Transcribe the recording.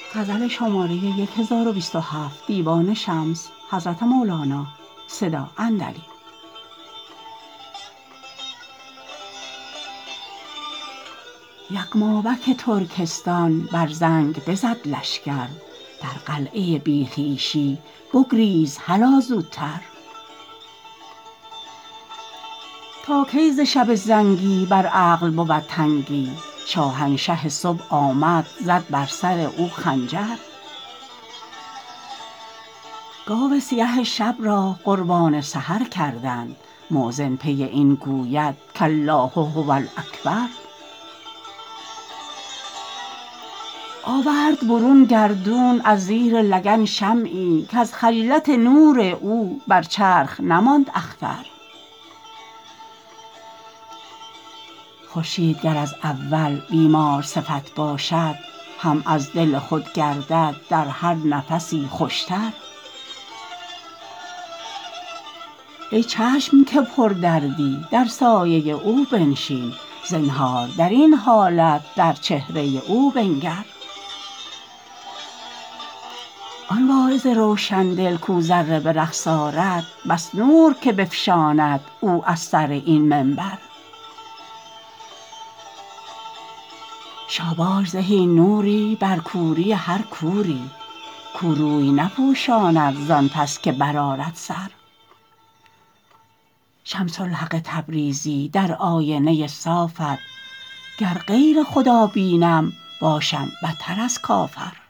یغمابک ترکستان بر زنگ بزد لشکر، در قلعه بی خویشی بگریز هلا زوتر. تا کی ز شب زنگی بر عقل بود تنگی، شاهنشه صبح آمد زد بر سر او خنجر. گاو سیه شب را قربان سحر کردند، مؤذن پی این گوید کالله هو الاکبر. آورد برون گردون از زیر لگن شمعی، کز خجلت نور او بر چرخ نماند اختر. خورشید گر از اول بیمار صفت باشد، هم از دل خود گردد در هر نفسی خوشتر. ای چشم که پردردی در سایه او بنشین، زنهار در این حالت در چهره او بنگر. آن واعظ روشندل کو ذره به رقص آرد، بس نور که بفشاند او از سر این منبر. شاباش زهی نوری بر کوری هر کوری، کو روی نپوشاند زان پس که برآرد سر. شمس الحق تبریزی در آینه صافت، گر غیر خدا بینم باشم بتر از کافر.